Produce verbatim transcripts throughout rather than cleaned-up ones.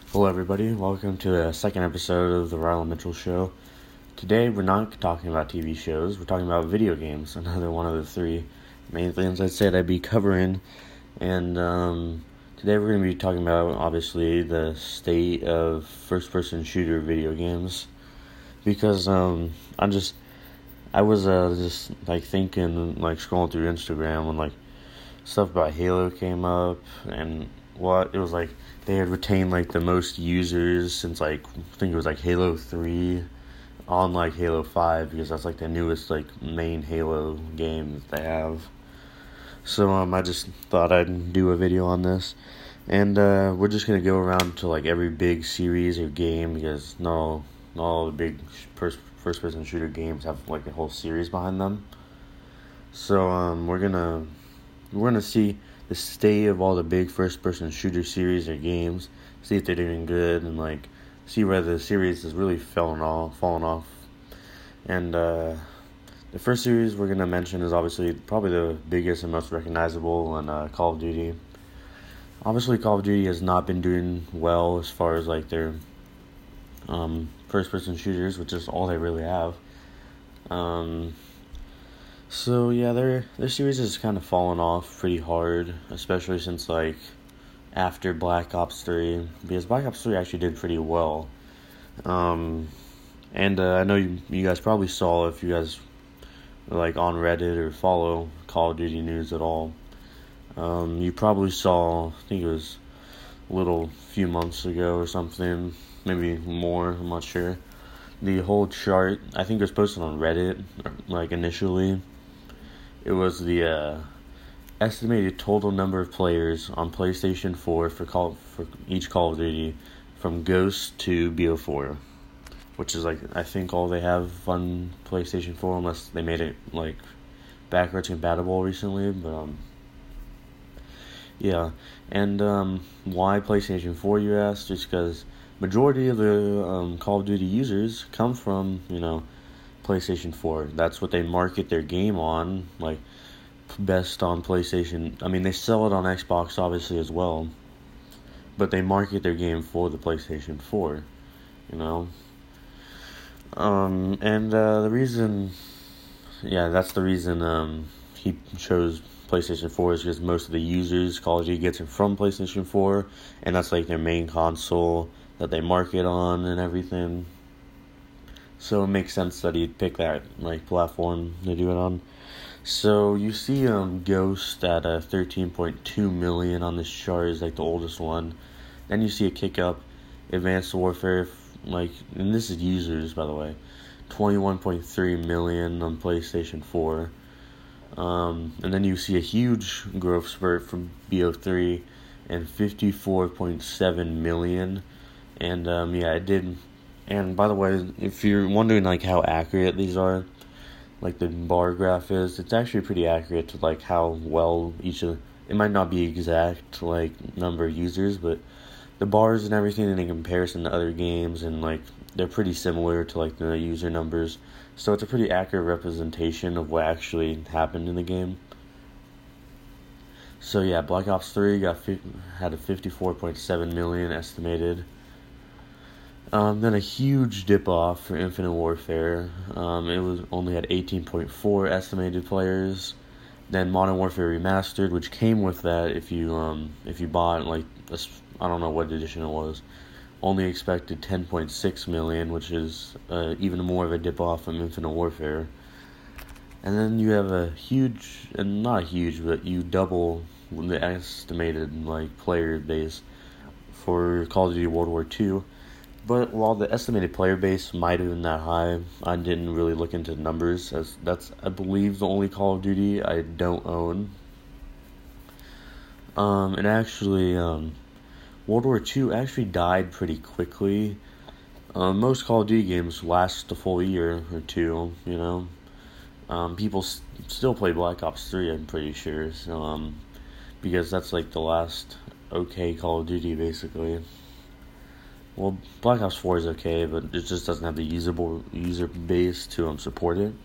Hello, everybody. Welcome to the second episode of the Rylan Mitchell Show. Today, we're not talking about T V shows. We're talking about video games. Another one of the three main things I said I'd be covering. And um, today, we're going to be talking about, obviously, the state of first-person shooter video games. Because um, I'm just, I was uh, just like thinking, like scrolling through Instagram when like stuff about Halo came up, and what it was like. They had retained, like, the most users since, like, I think it was, like, Halo three on, like, Halo five, because that's, like, the newest, like, main Halo game that they have. So, um, I just thought I'd do a video on this. And, uh, we're just gonna go around to, like, every big series or game, because not all, not all the big first, first-person shooter games have, like, a whole series behind them. So, um, we're gonna, we're gonna see the state of all the big first-person shooter series or games, see if they're doing good, and like see whether the series has really fallen off. Fallen off. And uh, the first series we're gonna mention is obviously probably the biggest and most recognizable, and uh, Call of Duty. Obviously, Call of Duty has not been doing well as far as like their um, first-person shooters, which is all they really have. Um, So yeah, their their series has kind of fallen off pretty hard, especially since like after Black Ops three, because Black Ops three actually did pretty well. Um, and uh, I know you, you guys probably saw, if you guys are like on Reddit or follow Call of Duty news at all. Um, you probably saw, I think it was a little few months ago or something, maybe more, I'm not sure. The whole chart, I think it was posted on Reddit, like initially. It was the uh, estimated total number of players on PlayStation four for call for each Call of Duty, from Ghost to B O four, which is like I think all they have on PlayStation four, unless they made it like backwards compatible recently. But um, yeah, and um, why PlayStation four? You asked, just because majority of the um, Call of Duty users come from you know. PlayStation four. That's what they market their game on, like best on PlayStation. I mean, they sell it on Xbox obviously as well, but they market their game for the PlayStation four, you know. Um, and uh, the reason, yeah, that's the reason um, he chose PlayStation four is because most of the users Call of Duty gets it from PlayStation four, and that's like their main console that they market on and everything. So it makes sense that he'd pick that like platform to do it on. So you see um Ghost at a uh, thirteen point two million on this chart, is like the oldest one. Then you see a kick up, Advanced Warfare, like, and this is users by the way, twenty-one point three million on PlayStation four. Um, and then you see a huge growth spurt from B O three and fifty-four point seven million. And um yeah, it did. And by the way, if you're wondering like how accurate these are, like the bar graph is, it's actually pretty accurate to like how well each of, it might not be exact like number of users, but the bars and everything in comparison to other games, and like they're pretty similar to like the user numbers. So it's a pretty accurate representation of what actually happened in the game. So yeah, Black Ops three got had a fifty-four point seven million estimated. Um, then a huge dip off for Infinite Warfare. Um, it was only had eighteen point four estimated players. Then Modern Warfare Remastered, which came with that, if you um if you bought like this, I don't know what edition it was, only expected ten point six million, which is uh, even more of a dip off from Infinite Warfare. And then you have a huge, and not huge, but you double the estimated like player base for Call of Duty World War Two. But while the estimated player base might have been that high, I didn't really look into the numbers, as that's, I believe, the only Call of Duty I don't own. Um, and actually, um, World War Two actually died pretty quickly. Um, most Call of Duty games last a full year or two, you know. Um, people s- still play Black Ops three, I'm pretty sure, so, um, because that's like the last okay Call of Duty, basically. Well, Black Ops four is okay, but it just doesn't have the usable user base to um, support it.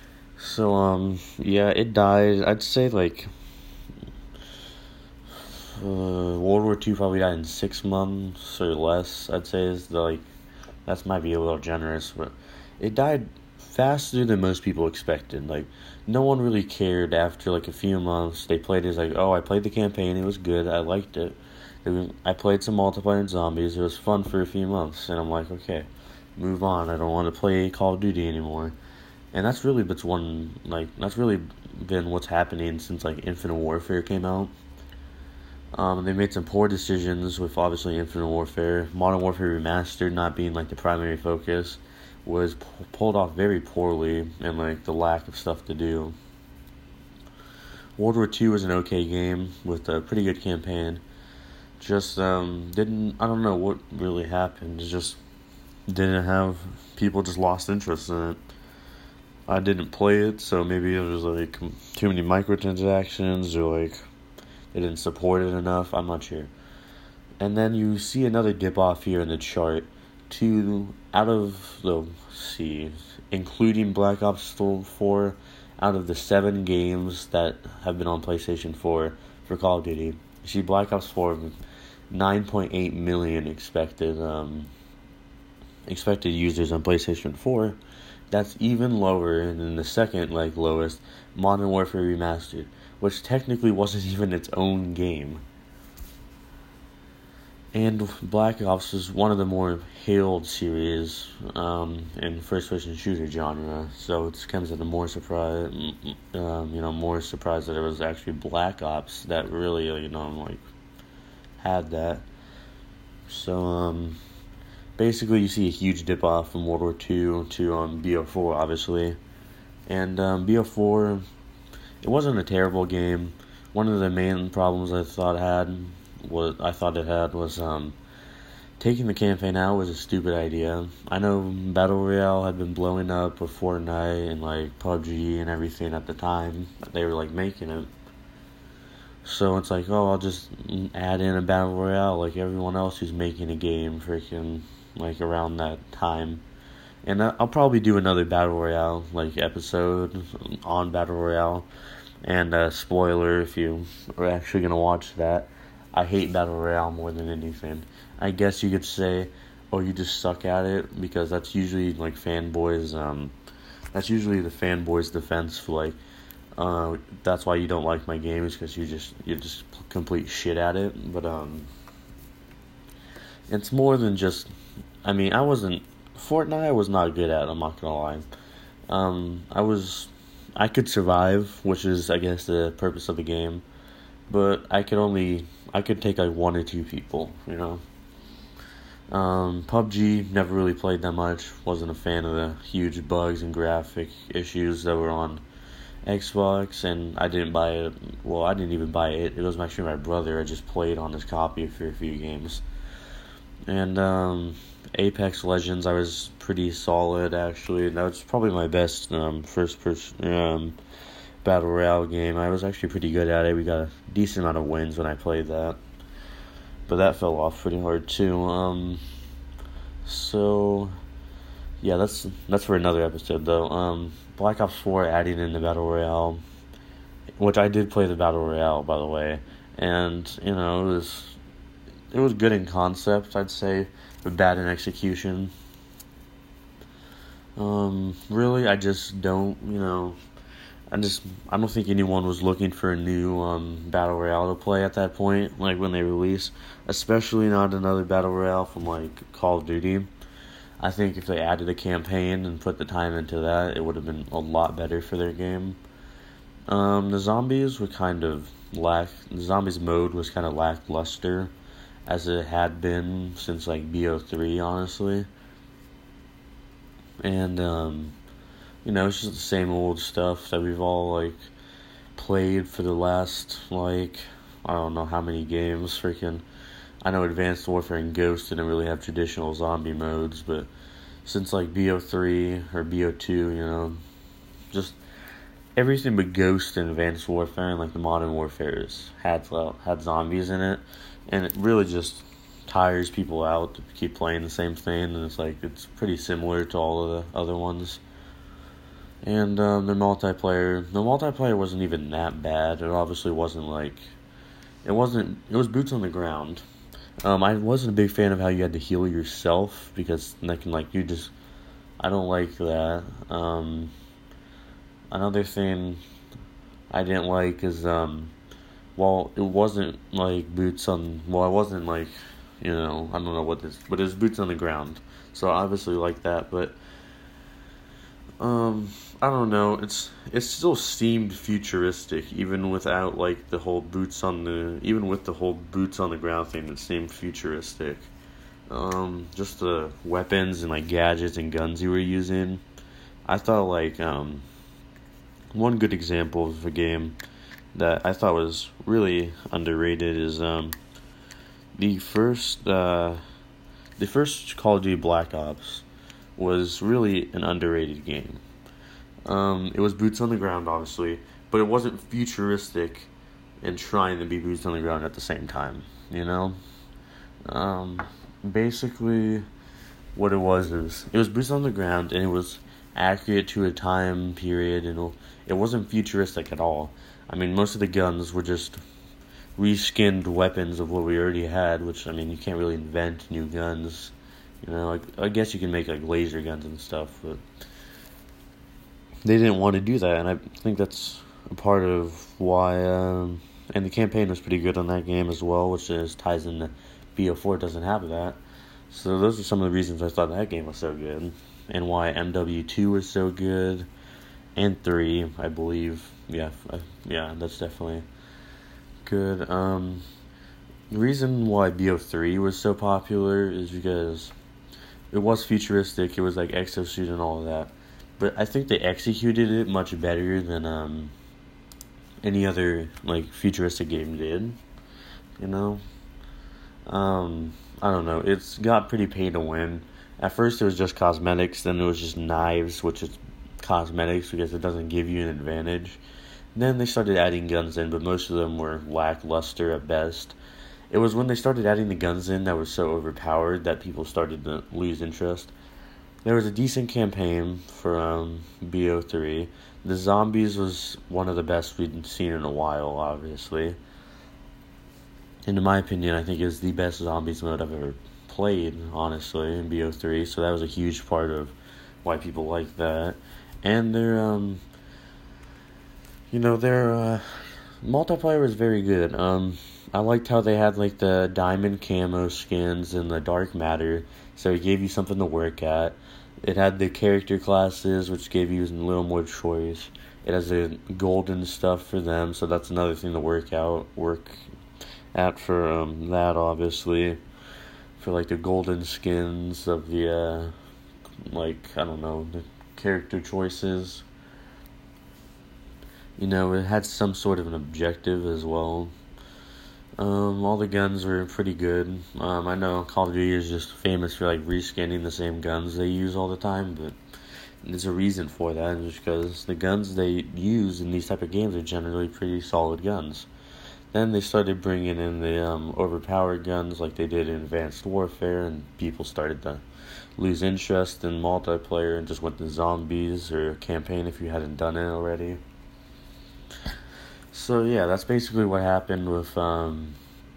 So, um, yeah, it died. I'd say, like, uh, World War Two probably died in six months or less. I'd say is the, like that might be a little generous, but it died faster than most people expected. Like no one really cared after like a few months. They played it as like, oh, I played the campaign. It was good. I liked it. it was, I played some multiplayer and zombies. It was fun for a few months, and I'm like, okay, move on. I don't want to play Call of Duty anymore. And that's really what's one like that's really been what's happening since like Infinite Warfare came out. Um, they made some poor decisions with obviously Infinite Warfare. Modern Warfare Remastered not being like the primary focus was p- pulled off very poorly, and like the lack of stuff to do. World War Two was an okay game with a pretty good campaign. Just um, didn't I don't know what really happened. It just didn't have people just lost interest in it. I didn't play it, so maybe it was like too many microtransactions or like they didn't support it enough. I'm not sure. And then you see another dip off here in the chart. To out of the see, including Black Ops four, out of the seven games that have been on PlayStation four for Call of Duty, you see Black Ops four, nine point eight million expected um, expected users on PlayStation four. That's even lower than the second like lowest, Modern Warfare Remastered, which technically wasn't even its own game. And Black Ops is one of the more hailed series um, in first-person shooter genre, so it comes as a more surprise, um, you know, more surprised that it was actually Black Ops that really, you know, like had that. So, um, basically, you see a huge dip off from World War Two to um, B O four, obviously, and um, B O four, it wasn't a terrible game. One of the main problems I thought it had what I thought it had was um, taking the campaign out was a stupid idea. I know Battle Royale had been blowing up with Fortnite and like P U B G and everything at the time that they were like making it. So it's like, oh, I'll just add in a Battle Royale like everyone else who's making a game freaking like around that time. And I'll probably do another Battle Royale like episode on Battle Royale. And uh, spoiler if you are actually going to watch that, I hate Battle Royale more than anything. I guess you could say, oh, you just suck at it, because that's usually, like, fanboys, um, that's usually the fanboys' defense for, like, uh, that's why you don't like my games, because you just, you're just complete shit at it, but, um, it's more than just, I mean, I wasn't, Fortnite I was not good at, I'm not gonna lie. Um, I was, I could survive, which is, I guess, the purpose of the game, but I could only, I could take like one or two people, you know. Um, P U B G, never really played that much, wasn't a fan of the huge bugs and graphic issues that were on Xbox, and I didn't buy it, well, I didn't even buy it, it was actually my brother. I just played on his copy for a few games. And, um, Apex Legends, I was pretty solid, actually. That was probably my best, um, first person, um, Battle Royale game. I was actually pretty good at it. We got a decent amount of wins when I played that. But that fell off pretty hard too. Um, so yeah, that's that's for another episode though. Um, Black Ops four adding in the Battle Royale, which I did play the Battle Royale, by the way, and you know it was it was good in concept, I'd say, but bad in execution. Um, really, I just don't, you know. I just, I don't think anyone was looking for a new um, Battle Royale to play at that point, like when they released, especially not another Battle Royale from like Call of Duty. I think if they added a campaign and put the time into that, it would have been a lot better for their game. Um, the zombies were kind of lack, the zombies mode was kind of lackluster, as it had been since like B O three, honestly. And, um... you know, it's just the same old stuff that we've all, like, played for the last, like, I don't know how many games, freaking, I know Advanced Warfare and Ghost didn't really have traditional zombie modes, but since, like, B O three or B O two, you know, just everything but Ghost and Advanced Warfare and, like, the Modern Warfares had, well, had zombies in it, and it really just tires people out to keep playing the same thing, and it's, like, it's pretty similar to all of the other ones. And um, the multiplayer, the multiplayer wasn't even that bad. It obviously wasn't like, it wasn't. It was boots on the ground. Um, I wasn't a big fan of how you had to heal yourself because that can like you just. I don't like that. Um, another thing I didn't like is um, well, it wasn't like boots on. Well, it wasn't like, you know, I don't know what this, but it was boots on the ground. So I obviously like that, but um, I don't know. It's it still seemed futuristic, even without like the whole boots on the, even with the whole boots on the ground thing. It seemed futuristic. Um, just the weapons and like gadgets and guns you were using. I thought like um, one good example of a game that I thought was really underrated is um, the first uh, the first Call of Duty Black Ops was really an underrated game. Um, it was boots on the ground, obviously, but it wasn't futuristic and trying to be boots on the ground at the same time, you know? Um, basically, what it was is, it was boots on the ground, and it was accurate to a time period, and it wasn't futuristic at all. I mean, most of the guns were just reskinned weapons of what we already had, which, I mean, you can't really invent new guns. You know, like, I guess you can make, like, laser guns and stuff, but they didn't want to do that, and I think that's a part of why, um, and the campaign was pretty good on that game as well, which is ties into B O four doesn't have that. So those are some of the reasons I thought that game was so good, and why M W two was so good, and three, I believe. Yeah, yeah, that's definitely good. Um, the reason why B O three was so popular is because it was futuristic. It was like exosuit and all of that, but I think they executed it much better than um any other like futuristic game did. You know, um, I don't know. It's got pretty pay to win. At first, it was just cosmetics. Then it was just knives, which is cosmetics because it doesn't give you an advantage. And then they started adding guns in, but most of them were lackluster at best. It was when they started adding the guns in that was so overpowered that people started to lose interest. There was a decent campaign for um, B O three. The zombies was one of the best we'd seen in a while, obviously. And in my opinion, I think it was the best zombies mode I've ever played, honestly, in B O three. So that was a huge part of why people like that. And their, um, you know, their uh, multiplayer was very good. Um, I liked how they had like the diamond camo skins and the dark matter, so it gave you something to work at. It had the character classes, which gave you a little more choice. It has the golden stuff for them, so that's another thing to work out, work at for um, that, obviously. For like the golden skins of the, uh, like, I don't know, the character choices. You know, it had some sort of an objective as well. Um, all the guns were pretty good. Um, I know Call of Duty is just famous for like reskinning the same guns they use all the time, but there's a reason for that, just because the guns they use in these type of games are generally pretty solid guns. Then they started bringing in the um, overpowered guns like they did in Advanced Warfare, and people started to lose interest in multiplayer and just went to zombies or campaign if you hadn't done it already. So yeah, that's basically what happened with um,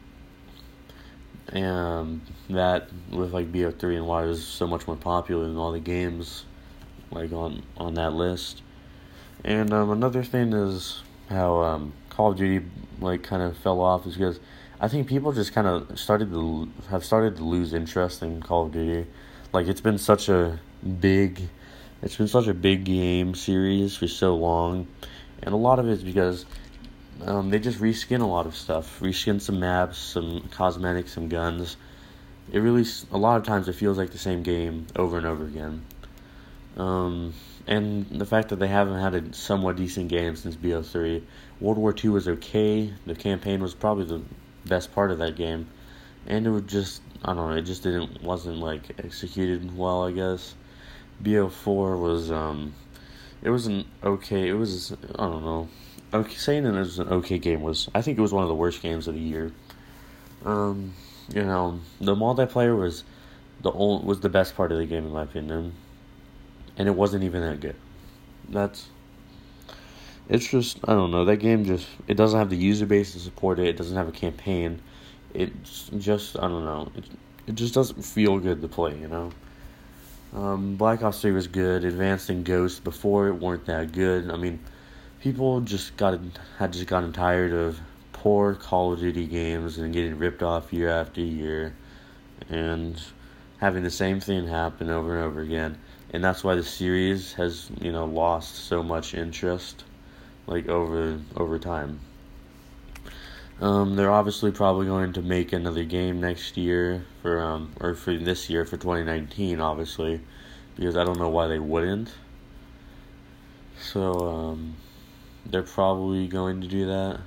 and that with like B O three and why it was so much more popular than all the games like on on that list. And um, another thing is how um, Call of Duty like kind of fell off is because I think people just kind of started to have started to lose interest in Call of Duty. Like it's been such a big, it's been such a big game series for so long, and a lot of it is because Um, they just reskin a lot of stuff. Reskin some maps, some cosmetics, some guns. It really, a lot of times it feels like the same game over and over again. Um, and the fact that they haven't had a somewhat decent game since B O three. World War Two was okay. The campaign was probably the best part of that game. And it would just, I don't know, it just didn't, wasn't like executed well, I guess. B O four was, um, it was an okay, it was, I don't know. Okay, saying it was an okay game was, I think it was one of the worst games of the year. Um, you know, the multiplayer was the only, was the best part of the game in my opinion, and it wasn't even that good. That's It's just, I don't know, that game just, it doesn't have the user base to support it, it doesn't have a campaign, it's just, I don't know, it, it just doesn't feel good to play, you know? Um, Black Ops three was good, Advanced and Ghost before it weren't that good. I mean, people just got, had just gotten tired of poor Call of Duty games and getting ripped off year after year, and having the same thing happen over and over again, and that's why the series has, you know, lost so much interest, like, over over time. Um, they're obviously probably going to make another game next year, for, um, or for this year, for twenty nineteen, obviously, because I don't know why they wouldn't. So, um, they're probably going to do that.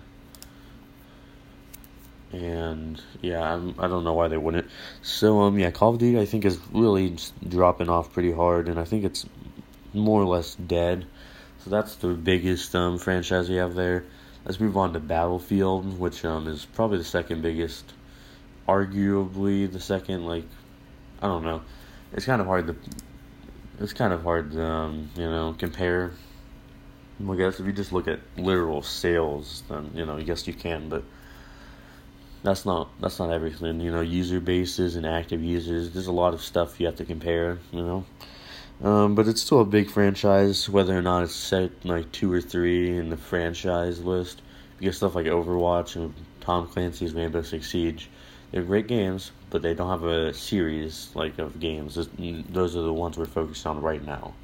And, yeah, I'm, I don't know why they wouldn't. So, um, yeah, Call of Duty, I think, is really just dropping off pretty hard, and I think it's more or less dead. So that's the biggest um, franchise we have there. Let's move on to Battlefield, which um, is probably the second biggest, arguably the second, like, I don't know. It's kind of hard to, it's kind of hard to, um, you know, compare. I guess if you just look at literal sales, then, you know, I guess you can, but That's not that's not everything, you know, user bases and active users. There's a lot of stuff you have to compare, you know. Um, but it's still a big franchise, whether or not it's set like two or three in the franchise list. You get stuff like Overwatch and Tom Clancy's Rainbow Six Siege. They're great games, but they don't have a series like of games. Those are the ones we're focused on right now.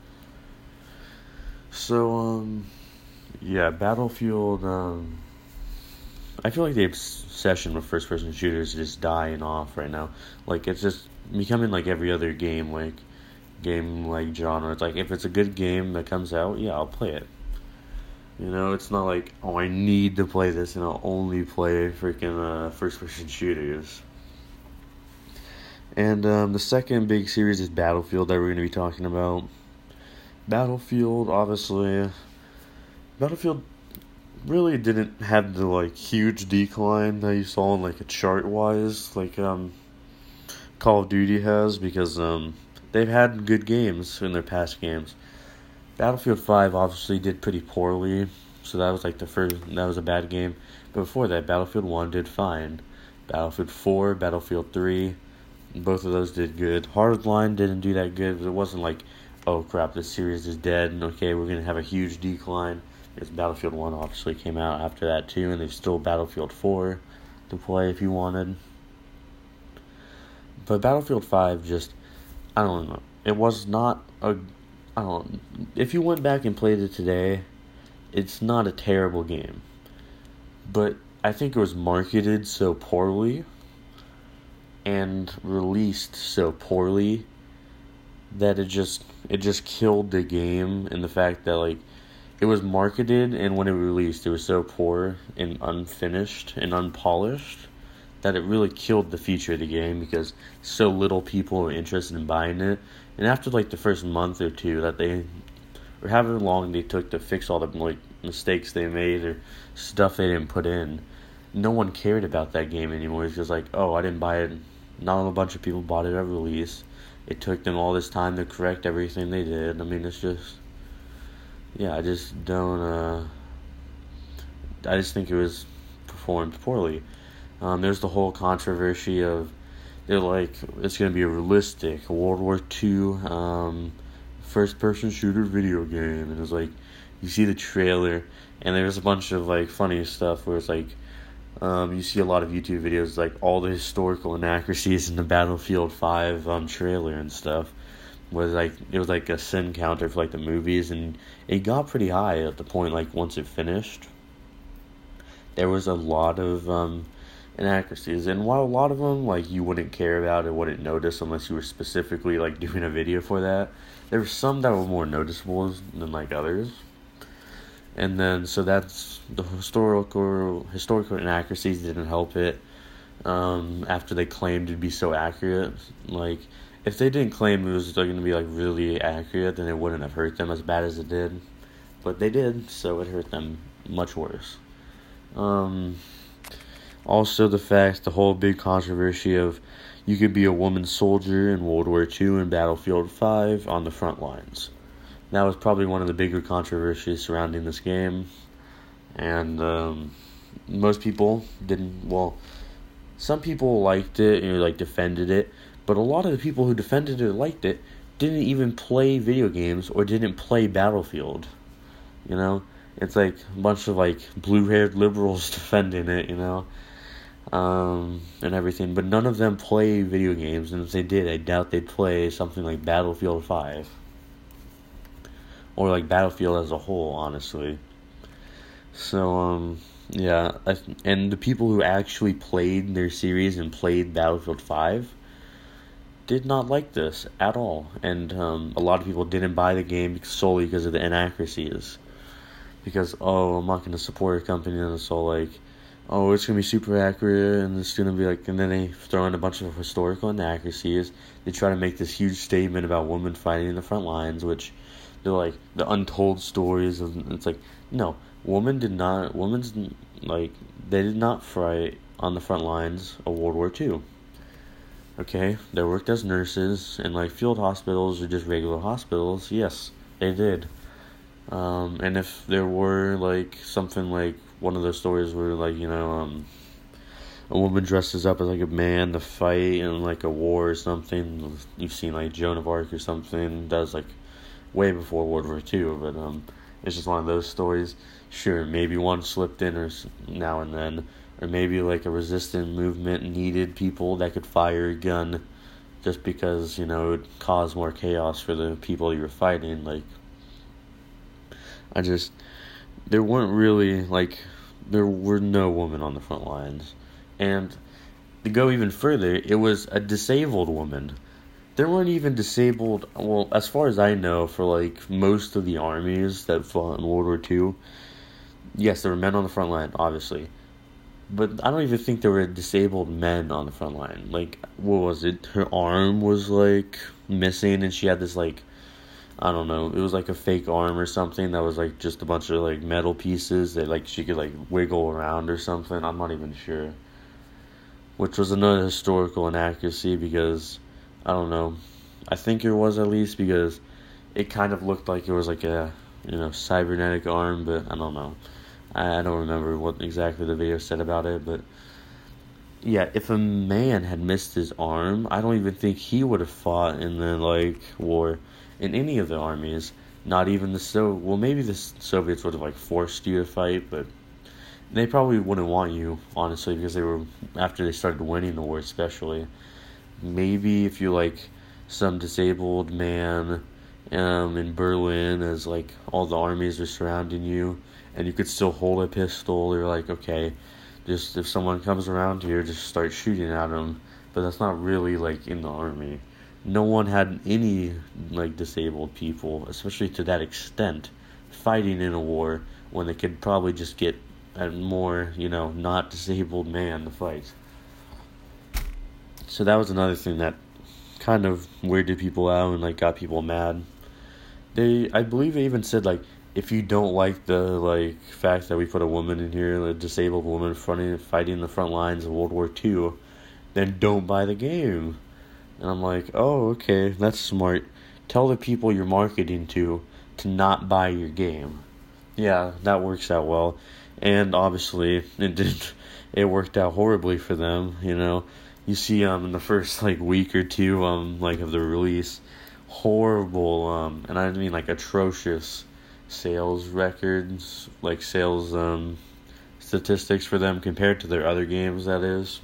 So, um, yeah, Battlefield. Um, I feel like the obsession with first-person shooters is just dying off right now. Like, it's just becoming like every other game, like, game, like, genre. It's like, if it's a good game that comes out, yeah, I'll play it. You know, it's not like, oh, I need to play this, and I'll only play freaking uh, first-person shooters. And um, the second big series is Battlefield that we're going to be talking about. Battlefield, obviously, Battlefield really didn't have the, like, huge decline that you saw in, like, a chart-wise, like, um, Call of Duty has, because, um, they've had good games in their past games. Battlefield five obviously did pretty poorly, so that was, like, the first, that was a bad game. But before that, Battlefield one did fine. Battlefield four, Battlefield three, both of those did good. Hardline didn't do that good, but it wasn't like, oh crap, this series is dead, and okay, we're going to have a huge decline. Because Battlefield one obviously came out after that too, and there's still Battlefield four to play if you wanted. But Battlefield five just, I don't know, it was not a, I don't, if you went back and played it today, it's not a terrible game. But I think it was marketed so poorly and released so poorly that it just, it just killed the game, in the fact that, like, it was marketed, and when it released, it was so poor and unfinished and unpolished that it really killed the feature of the game, because so little people were interested in buying it. And after, like, the first month or two that they, or however long they took to fix all the, like, mistakes they made or stuff they didn't put in, no one cared about that game anymore. It's just like, oh, I didn't buy it. Not a bunch of people bought it at release. It took them all this time to correct everything they did. I mean, it's just... Yeah, I just don't, uh, I just think it was performed poorly. Um, there's the whole controversy of, they're like, it's going to be a realistic World War Two, um, first-person shooter video game, and it's like, you see the trailer, and there's a bunch of, like, funny stuff where it's like, um, you see a lot of YouTube videos, like, all the historical inaccuracies in the Battlefield five, um, trailer and stuff. Was like it was like a sin counter for like the movies, and it got pretty high at the point, like, once it finished. There was a lot of um inaccuracies, and while a lot of them, like, you wouldn't care about or wouldn't notice unless you were specifically, like, doing a video for that, there were some that were more noticeable than, like, others. And then so that's the historical historical inaccuracies didn't help it. Um, after they claimed it'd be so accurate, like, if they didn't claim it was going to be, like, really accurate, then it wouldn't have hurt them as bad as it did. But they did, so it hurt them much worse. Um, also, the fact, the whole big controversy of you could be a woman soldier in World War Two and Battlefield five on the front lines. That was probably one of the bigger controversies surrounding this game. and um, most people didn't. Well, some people liked it and like defended it, but a lot of the people who defended it liked it didn't even play video games or didn't play Battlefield. You know, it's like a bunch of like blue-haired liberals defending it. You know. Um, and everything, but none of them play video games, and if they did, I doubt they'd play something like Battlefield five. Or like Battlefield as a whole, honestly. So, um, yeah, I, and the people who actually played their series and played Battlefield five did not like this at all, and um, a lot of people didn't buy the game solely because of the inaccuracies. Because, oh, I'm not going to support a company that's so like, oh, it's going to be super accurate, and it's going to be like, and then they throw in a bunch of historical inaccuracies. They try to make this huge statement about women fighting in the front lines, which they're like, the untold stories of, it's like, no, women did not, women's, like, they did not fight on the front lines of World War Two. Okay, they worked as nurses in, like, field hospitals or just regular hospitals. Yes, they did. Um, and if there were, like, something like, one of those stories where, like, you know, um, a woman dresses up as, like, a man to fight in, like, a war or something. You've seen, like, Joan of Arc or something. That was, like, way before World War Two, but, um, it's just one of those stories. Sure, maybe one slipped in or now and then. Or maybe, like, a resistant movement needed people that could fire a gun just because, you know, it would cause more chaos for the people you were fighting. Like, I just... There weren't really, like, there were no women on the front lines. And to go even further, it was a disabled woman. There weren't even disabled, well, as far as I know, for, like, most of the armies that fought in World War Two. Yes, there were men on the front line, obviously. But I don't even think there were disabled men on the front line. Like, what was it? Her arm was, like, missing, and she had this, like, I don't know, it was like a fake arm or something that was like just a bunch of like metal pieces that like she could like wiggle around or something. I'm not even sure. Which was another historical inaccuracy because, I don't know, I think it was at least because it kind of looked like it was like a, you know, cybernetic arm, but I don't know. I, I don't remember what exactly the video said about it, but yeah, if a man had missed his arm, I don't even think he would have fought in the like war. In any of the armies, not even the so well maybe the Soviets would have like forced you to fight, but they probably wouldn't want you, honestly, because they were, after they started winning the war especially. Maybe if you're like some disabled man um in Berlin as like all the armies are surrounding you and you could still hold a pistol, you're like, okay, just if someone comes around here, just start shooting at them. But that's not really like in the army. No one had any, like, disabled people, especially to that extent, fighting in a war when they could probably just get a more, you know, not disabled man to fight. So that was another thing that kind of weirded people out and, like, got people mad. They, I believe they even said, like, if you don't like the, like, fact that we put a woman in here, a disabled woman fronting, fighting the front lines of World War Two, then don't buy the game. And I'm like, oh, okay, that's smart. Tell the people you're marketing to to not buy your game. Yeah, that works out well. And obviously, it did. It worked out horribly for them, you know. You see, um, in the first, like, week or two, um, like, of the release, horrible, um, and I mean, like, atrocious sales records, like, sales, um, statistics for them compared to their other games, that is.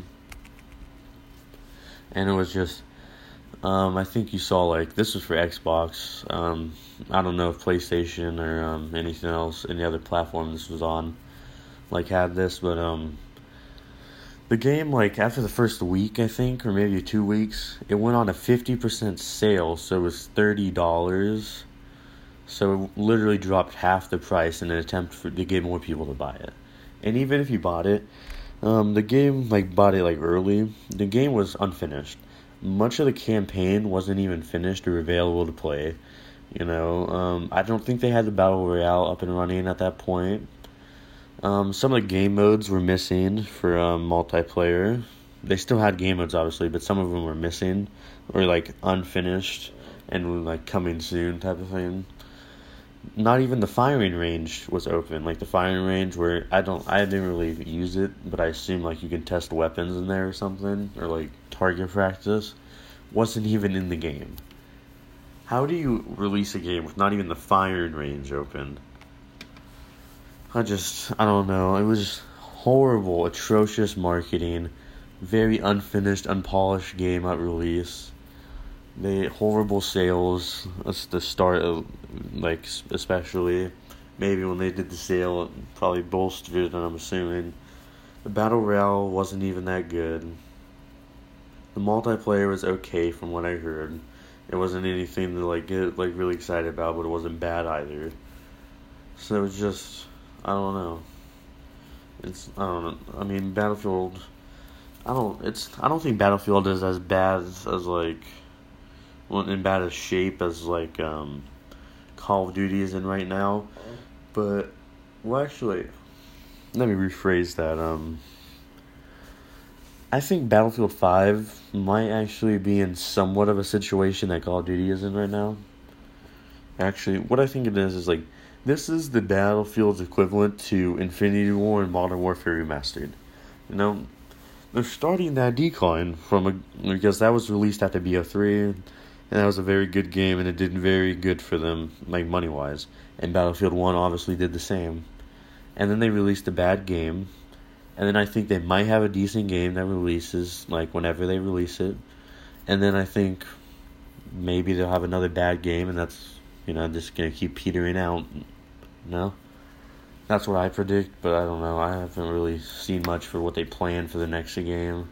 And it was just... Um, I think you saw, like, this was for Xbox. Um, I don't know if PlayStation or um, anything else, any other platform this was on, like, had this, but um, the game, like, after the first week, I think, or maybe two weeks, it went on a fifty percent sale, so it was thirty dollars. So it literally dropped half the price in an attempt for, to get more people to buy it. And even if you bought it, um, the game, like, bought it, like, early, the game was unfinished. Much of the campaign wasn't even finished or available to play. You know, um, I don't think they had the Battle Royale up and running at that point. Um, some of the game modes were missing for um, multiplayer. They still had game modes, obviously, but some of them were missing or, like, unfinished and, like, coming soon type of thing. not even the firing range was open. Like the firing range where I don't, I didn't really use it, but I assume like you can test weapons in there or something, or like target practice, wasn't even in the game. How do you release a game with not even the firing range open? I just, I don't know. It was horrible, atrocious marketing, very unfinished, unpolished game at release. They horrible sales. That's the start of, like, especially maybe when they did the sale, it probably bolstered it. I'm assuming the battle royale wasn't even that good. The multiplayer was okay from what I heard. It wasn't anything to like get like really excited about, but it wasn't bad either. So it was just, I don't know. It's I don't know. I mean, Battlefield. I don't. It's. I don't think Battlefield is as bad as, as like. Well, in bad a shape as like um, Call of Duty is in right now, but well, actually, let me rephrase that. Um, I think Battlefield five might actually be in somewhat of a situation that Call of Duty is in right now. Actually, what I think it is is like this is the Battlefield's equivalent to Infinity War and Modern Warfare Remastered. You know, they're starting that decline from a because that was released after B O three. And that was a very good game, and it did very good for them, like, money-wise. And Battlefield one obviously did the same. And then they released a bad game. And then I think they might have a decent game that releases, like, whenever they release it. And then I think maybe they'll have another bad game, and that's, you know, just going to keep petering out. No? That's what I predict, but I don't know. I haven't really seen much for what they plan for the next game.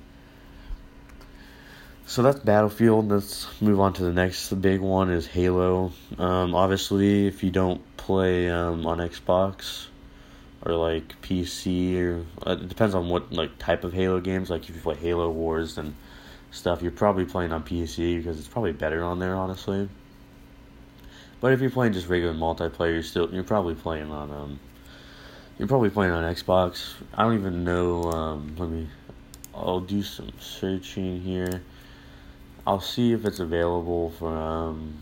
So that's Battlefield. Let's move on to the next big one is Halo. Um, obviously, if you don't play um, on Xbox or like P C, or uh, it depends on what like type of Halo games. Like if you play Halo Wars and stuff, you're probably playing on P C because it's probably better on there, honestly. But if you're playing just regular multiplayer, you're still you're probably playing on um you're probably playing on Xbox. I don't even know. Um, let me. I'll do some searching here. I'll see if it's available for, um,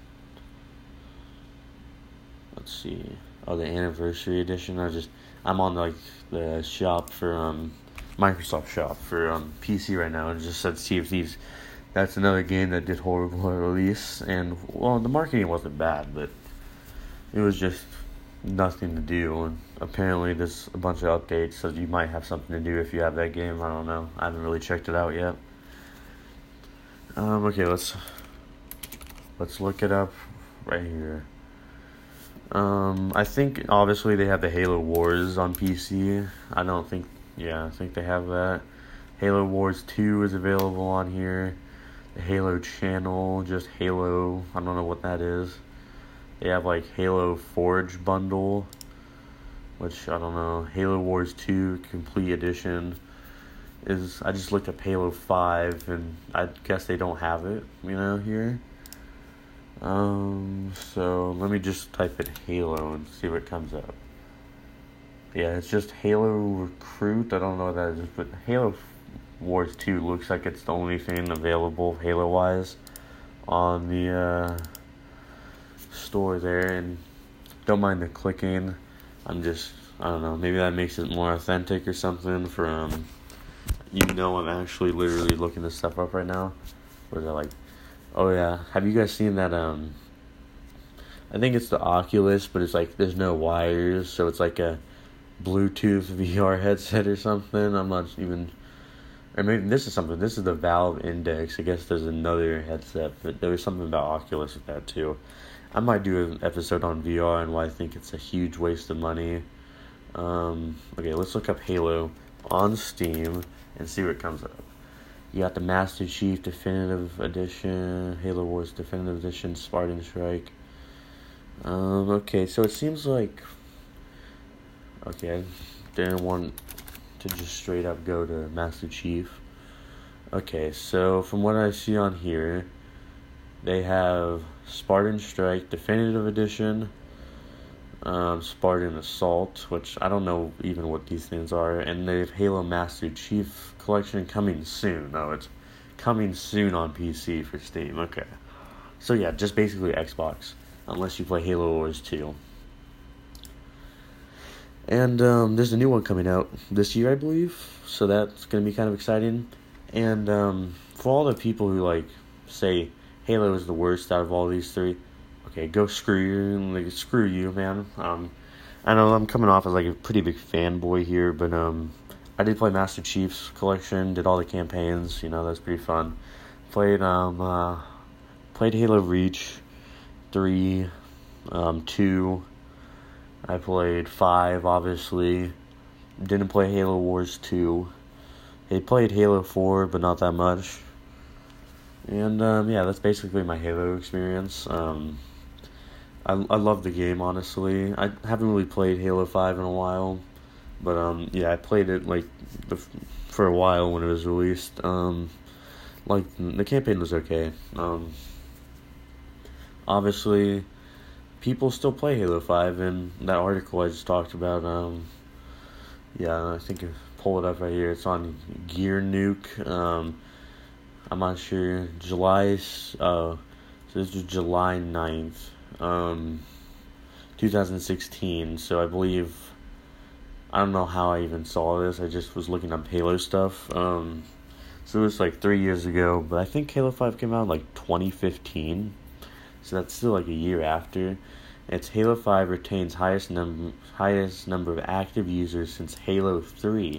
let's see, oh, the anniversary edition. I just, I'm on, like, the shop for, um, Microsoft shop for, um, P C right now, and just said Sea of Thieves. That's another game that did horrible at release, and, well, the marketing wasn't bad, but it was just nothing to do, and apparently there's a bunch of updates, so you might have something to do if you have that game. I don't know. I haven't really checked it out yet. Um, okay, let's let's look it up right here. Um, I think obviously they have the Halo Wars on P C. I don't think, yeah, I think they have that. Halo Wars two is available on here. The Halo channel, just Halo, I don't know what that is. They have like Halo Forge bundle, which I don't know. Halo Wars two Complete Edition. Is I just looked up Halo five, and I guess they don't have it, you know, here. Um, so let me just type in Halo and see what comes up. Yeah, it's just Halo Recruit. I don't know what that is, but Halo Wars two looks like it's the only thing available Halo-wise on the uh, store there, and don't mind the clicking. I'm just, I don't know, maybe that makes it more authentic or something for, um, you know, I'm actually literally looking this stuff up right now. What is that like? Oh yeah, have you guys seen that? Um, I think it's the Oculus, but it's like there's no wires, so it's like a Bluetooth V R headset or something. I'm not even, or maybe this is something. This is the Valve Index. I guess there's another headset, but there was something about Oculus with that too. I might do an episode on V R and why I think it's a huge waste of money. Um, okay, let's look up Halo on Steam and see what comes up. You got the Master Chief Definitive Edition, Halo Wars Definitive Edition, Spartan Strike. Um, okay, so it seems like, okay, I didn't want to just straight up go to Master Chief. Okay, so from what I see on here, they have Spartan Strike Definitive Edition, Um, Spartan Assault, which I don't know even what these things are, and they have Halo Master Chief Collection coming soon. No, it's coming soon on P C for Steam. Okay, so yeah, just basically Xbox. unless you play Halo Wars two. And um, there's a new one coming out this year, I believe, so that's going to be kind of exciting. And um, for all the people who, like, say Halo is the worst out of all these three, okay, go screw you, like, screw you, man. Um, I know I'm coming off as, like, a pretty big fanboy here, but um, I did play Master Chief's Collection, did all the campaigns, you know, that was pretty fun. Played, um, uh, played Halo Reach three, um, two, I played five, obviously. Didn't play Halo Wars two. I played Halo four, but not that much. And, um, yeah, that's basically my Halo experience. Um, I, I love the game, honestly. I haven't really played Halo five in a while. But, um, yeah, I played it, like, the, for a while when it was released. Um, like, the campaign was okay. Um, obviously, people still play Halo five, and that article I just talked about, um, yeah, I think I pull it up right here. It's on Gear Nuke. Um, I'm not sure. July, uh, so this was July ninth, um, twenty sixteen. So I believe, I don't know how I even saw this. I just was looking up Halo stuff. Um, so it was like three years ago, but I think Halo five came out in like twenty fifteen. So that's still like a year after. It's Halo five retains highest number highest number of active users since Halo three.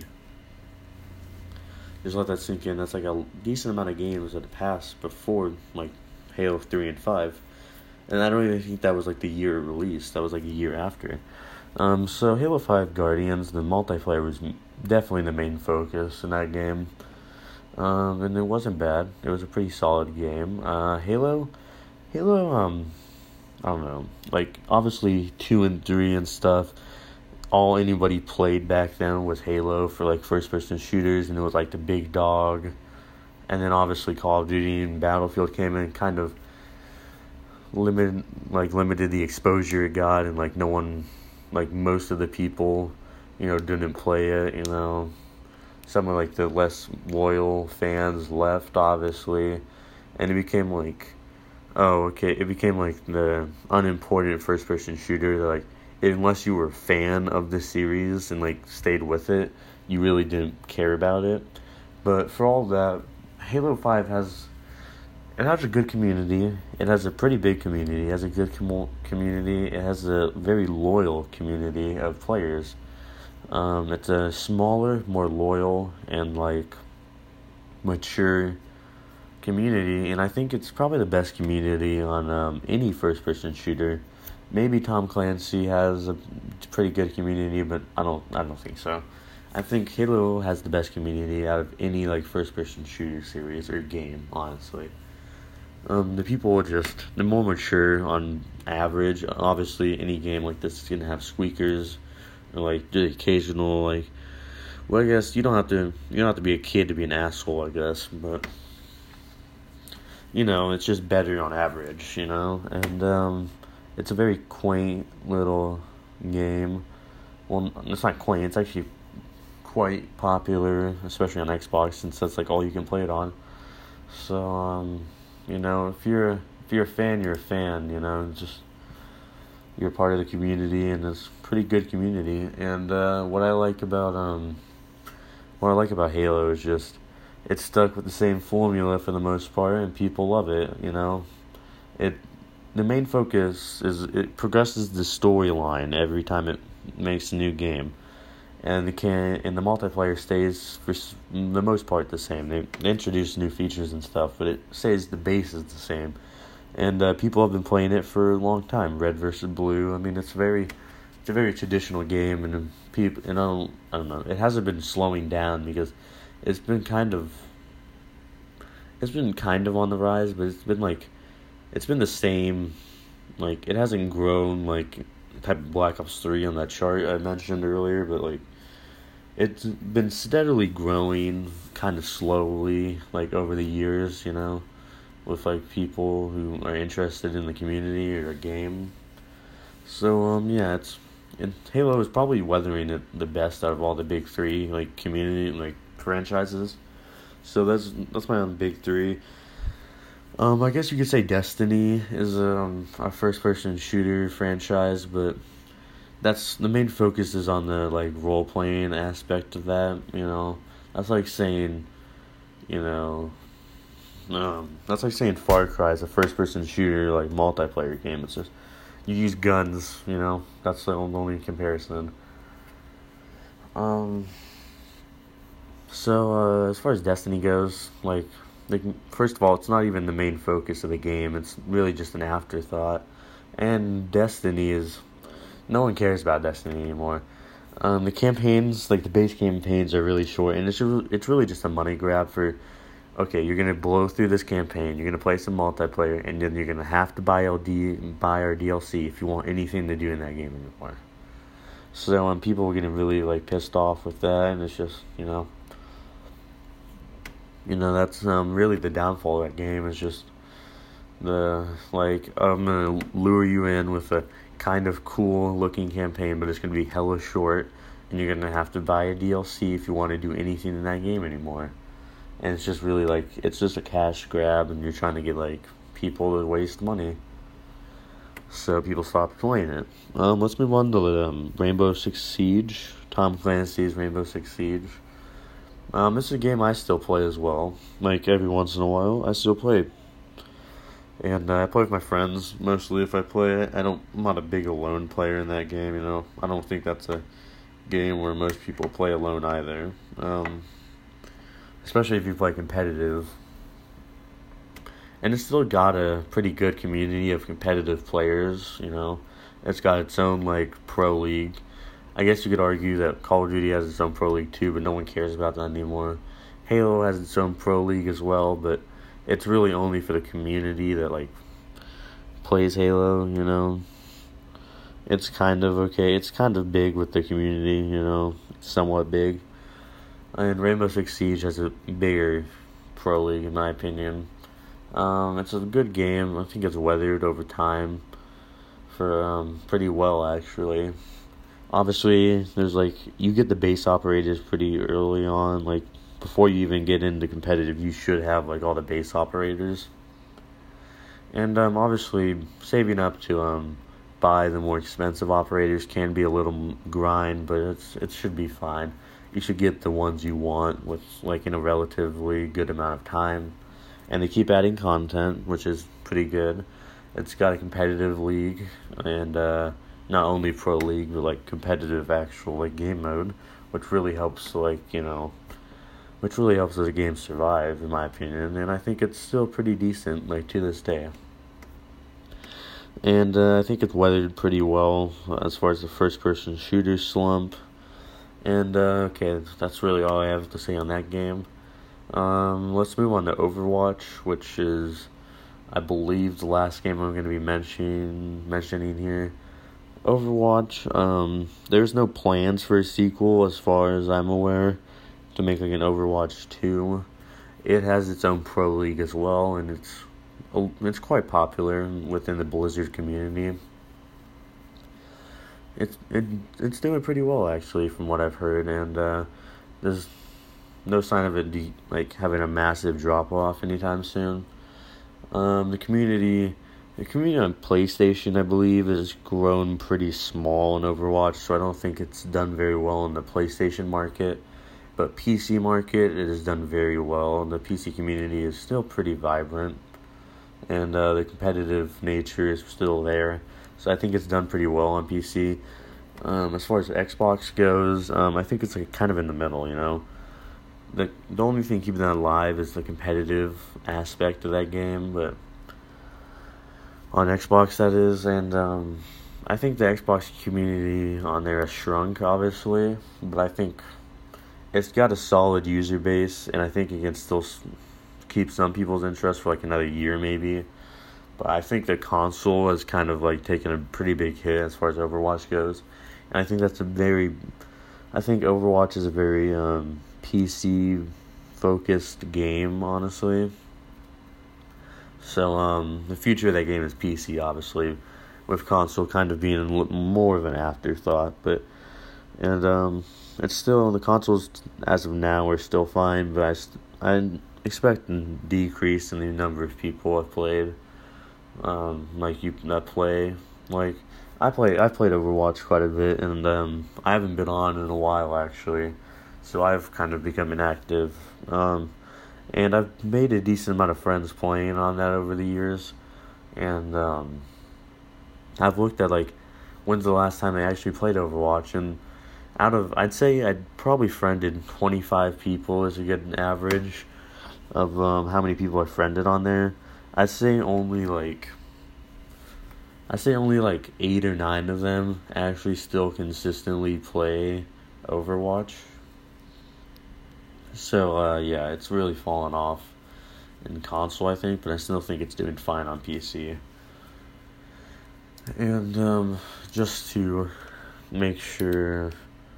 Just let that sink in. That's like a decent amount of games that passed before like Halo three and five. And I don't even think that was like the year it released. That was like a year after. Um, so Halo five Guardians, the multiplayer was definitely the main focus in that game. Um, and it wasn't bad. It was a pretty solid game. Uh, Halo, Halo, um, I don't know, like, obviously, two and three and stuff, all anybody played back then was Halo for, like, first-person shooters, and it was, like, the big dog, and then, obviously, Call of Duty and Battlefield came in and kind of limited, like, limited the exposure it got, and, like, no one, like, most of the people, you know, didn't play it, you know, some of, like, the less loyal fans left, obviously, and it became, like, Oh, okay. It became like the unimportant first-person shooter. That, like, unless you were a fan of the series and like stayed with it, you really didn't care about it. But for all that, Halo five has it has a good community. It has a pretty big community. It has a good com- community. It has a very loyal community of players. Um, it's a smaller, more loyal, and like mature community, and I think it's probably the best community on um, any first-person shooter. Maybe Tom Clancy has a pretty good community, but I don't, I don't think so. I think Halo has the best community out of any like first-person shooter series or game. Honestly, um, the people are just they're more mature on average. Obviously, any game like this is gonna have squeakers, or like the occasional like. Well, I guess you don't have to. You don't have to be a kid to be an asshole, I guess, but. You know, it's just better on average, you know, and um, it's a very quaint little game. Well, it's not quaint, it's actually quite popular, especially on Xbox, since that's like all you can play it on. So, um, you know, if you're if you're a fan, you're a fan, you know, just you're part of the community, and it's a pretty good community. And uh, what I like about um, what I like about Halo is just. It's stuck with the same formula for the most part, and people love it, you know. It the main focus is it progresses the storyline every time it makes a new game. And the can and the multiplayer stays for the most part the same. They, they introduce new features and stuff, but it stays the base is the same. And uh, people have been playing it for a long time. Red versus Blue. I mean, it's very it's a very traditional game, and people and I don't I don't know. It hasn't been slowing down because it's been kind of it's been kind of on the rise, but it's been like it's been the same. Like, it hasn't grown like type of Black Ops three on that chart I mentioned earlier, but like it's been steadily growing kind of slowly, like over the years, you know, with like people who are interested in the community or a game. So um yeah, it's it, Halo is probably weathering it the best out of all the big three like community like franchises. So that's that's my own big three. Um, I guess you could say Destiny is um, a first-person shooter franchise, but that's the main focus is on the like role-playing aspect of that. You know, that's like saying, you know, um, that's like saying Far Cry is a first-person shooter like multiplayer game. It's just you use guns. You know, that's the only comparison. Um. So uh, as far as Destiny goes, like. Like, first of all, it's not even the main focus of the game. It's really just an afterthought. And Destiny is... No one cares about Destiny anymore. Um, the campaigns, like the base campaigns, are really short. And it's, it's really just a money grab for... Okay, you're going to blow through this campaign. You're going to play some multiplayer. And then you're going to have to buy, L D, buy our D L C if you want anything to do in that game anymore. So um, people are getting really, like, pissed off with that. And it's just, you know... You know, that's um, really the downfall of that game is just the, like, I'm going to lure you in with a kind of cool-looking campaign, but it's going to be hella short, and you're going to have to buy a D L C if you want to do anything in that game anymore. And it's just really, like, it's just a cash grab, and you're trying to get, like, people to waste money. So people stop playing it. Um, let's move on to um, Rainbow Six Siege. Tom Clancy's Rainbow Six Siege. Um, this is a game I still play as well. Like, every once in a while, I still play it. And uh, I play with my friends, mostly, if I play it. I don't, I'm not a big alone player in that game, you know. I don't think that's a game where most people play alone either. Um, especially if you play competitive. And it's still got a pretty good community of competitive players, you know. It's got its own, like, pro league. I guess you could argue that Call of Duty has its own Pro League too, but no one cares about that anymore. Halo has its own Pro League as well, but it's really only for the community that, like, plays Halo, you know. It's kind of okay. It's kind of big with the community, you know. It's somewhat big. And Rainbow Six Siege has a bigger Pro League, in my opinion. Um, it's a good game. I think it's weathered over time for um, pretty well, actually. Obviously, there's, like, you get the base operators pretty early on. Like, before you even get into competitive, you should have, like, all the base operators. And, um, obviously, saving up to, um, buy the more expensive operators can be a little grind, but it's it should be fine. You should get the ones you want with, like, in a relatively good amount of time. And they keep adding content, which is pretty good. It's got a competitive league, and, uh... not only Pro League, but, like, competitive actual, like, game mode, which really helps, like, you know, which really helps the game survive, in my opinion, and I think it's still pretty decent, like, to this day. And, uh, I think it's weathered pretty well, as far as the first-person shooter slump, and, uh, okay, that's really all I have to say on that game. Um, let's move on to Overwatch, which is, I believe, the last game I'm going to be mentioning, mentioning here. Overwatch, um, there's no plans for a sequel as far as I'm aware to make like an Overwatch two. It has its own Pro League as well, and it's it's quite popular within the Blizzard community. It's it, it's doing pretty well actually from what I've heard, and uh, there's no sign of it de- like having a massive drop off anytime soon. Um, the community. The community on PlayStation, I believe, has grown pretty small in Overwatch, so I don't think it's done very well in the PlayStation market. But P C market, it has done very well. The P C community is still pretty vibrant, and uh, the competitive nature is still there. So I think it's done pretty well on P C. Um, as far as Xbox goes, um, I think it's like kind of in the middle, you know. The, the only thing keeping that alive is the competitive aspect of that game, but... on Xbox, that is, and um, I think the Xbox community on there has shrunk, obviously, but I think it's got a solid user base, and I think it can still keep some people's interest for like another year, maybe. But I think the console has kind of like taken a pretty big hit as far as Overwatch goes, and I think that's a very, I think Overwatch is a very um, P C focused game, honestly. So, um, the future of that game is P C, obviously, with console kind of being more of an afterthought, but, and, um, it's still, the consoles, as of now, are still fine, but I, I expect a decrease in the number of people I've played. Um, like you that play, like I play. I played Overwatch quite a bit, and um, I haven't been on in a while actually, so I've kind of become inactive. Um, and I've made a decent amount of friends playing on that over the years, and um, I've looked at like when's the last time I actually played Overwatch, and out of I'd say I'd probably friended twenty-five people is a good average of um, how many people I friended on there. I'd say only like I'd say only like eight or nine of them actually still consistently play Overwatch. So uh, yeah, it's really fallen off in console, I think, but I still think it's doing fine on P C. And um, just to make sure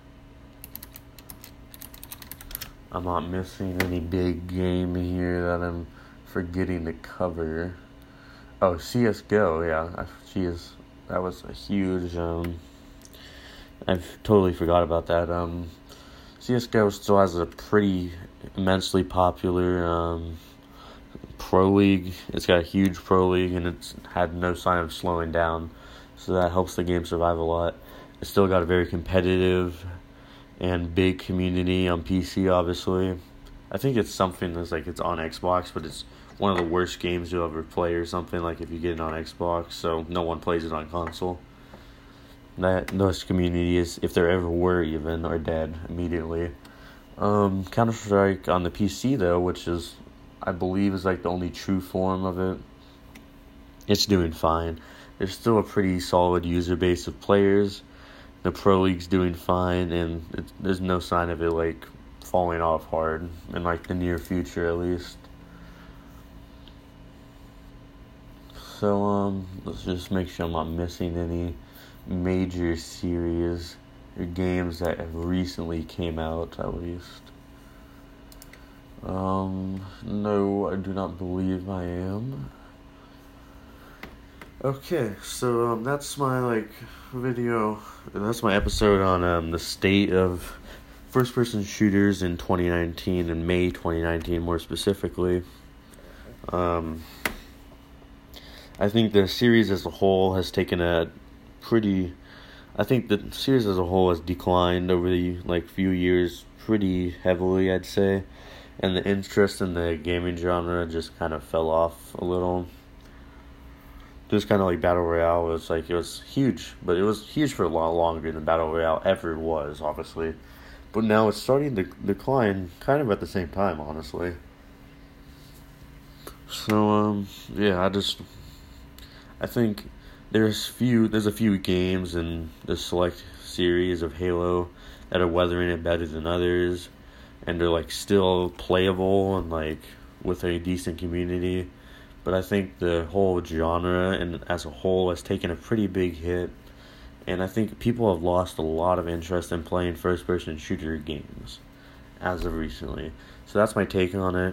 I'm not missing any big game here that I'm forgetting to cover. Oh, C S G O, yeah, geez, that was a huge, um, I've totally forgot about that. Um, C S G O still has a pretty immensely popular, um, pro league. It's got a huge pro league, and it's had no sign of slowing down, so that helps the game survive a lot. It's still got a very competitive and big community on P C, obviously. I think it's something that's like it's on Xbox, but it's one of the worst games you'll ever play or something, like if you get it on Xbox, so no one plays it on console. That those communities, if there ever were even, are dead immediately. Um, Counter-Strike on the P C, though, which is, I believe, is like the only true form of it, it's doing fine. There's still a pretty solid user base of players. The Pro League's doing fine, and it, there's no sign of it, like, falling off hard in, like, the near future, at least. So, um, let's just make sure I'm not missing any major series or games that have recently came out, at least. Um, no, I do not believe I am. Okay, so um, that's my like video. That's my episode on um the state of first-person shooters in twenty nineteen, in May twenty nineteen, more specifically. Um, I think the series as a whole has taken a pretty. I think the series as a whole has declined over the like few years pretty heavily, I'd say, and the interest in the gaming genre just kind of fell off a little. Just kind of like Battle Royale was like, it was huge, but it was huge for a lot longer than Battle Royale ever was, obviously. But now it's starting to decline kind of at the same time, honestly. So, um, yeah, I just, I think there's few, there's a few games in the select series of Halo that are weathering it better than others, and they're like still playable and like with a decent community. But I think the whole genre and as a whole has taken a pretty big hit, and I think people have lost a lot of interest in playing first-person shooter games as of recently. So that's my take on it.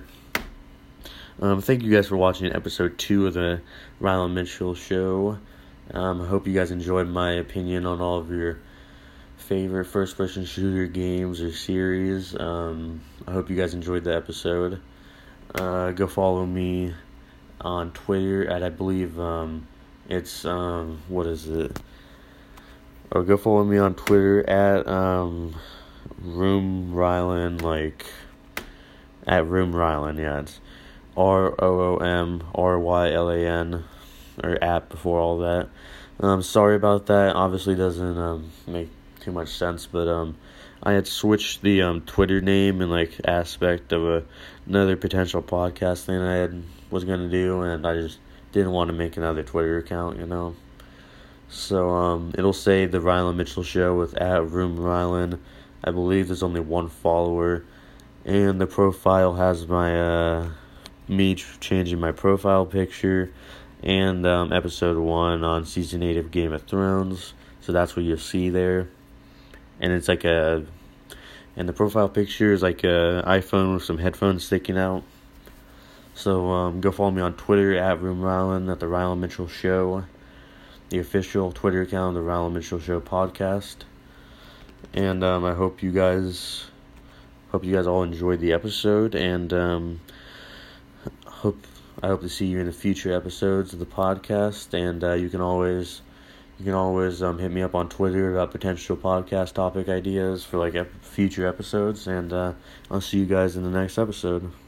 Um, thank you guys for watching episode two of the Rylan Mitchell Show. Um, I hope you guys enjoyed my opinion on all of your favorite first-person shooter games or series. Um, I hope you guys enjoyed the episode. Uh, go follow me on Twitter at, I believe, um, it's, um, what is it? Or go follow me on Twitter at, um, Room Rylan, like, at Room Rylan, yeah, it's R O O M R Y L A N, or at before all that. Um, sorry about that, obviously doesn't, um, make too much sense, but, um, I had switched the, um, Twitter name and, like, aspect of a, another potential podcast thing I had was gonna do, and I just didn't want to make another Twitter account, you know. So um, it'll say the Rylan Mitchell Show with at Room Rylan. I believe there's only one follower, and the profile has my uh me changing my profile picture and um, episode one on season eight of Game of Thrones. So that's what you'll see there, and it's like a and the profile picture is like a iPhone with some headphones sticking out. So, um, go follow me on Twitter at Room Rylan, at the Rylan Mitchell Show, the official Twitter account of the Rylan Mitchell Show podcast. And, um, I hope you guys, hope you guys all enjoyed the episode, and, um, hope I hope to see you in the future episodes of the podcast, and uh, you can always you can always um, hit me up on Twitter about potential podcast topic ideas for like ep- future episodes, and uh, I'll see you guys in the next episode.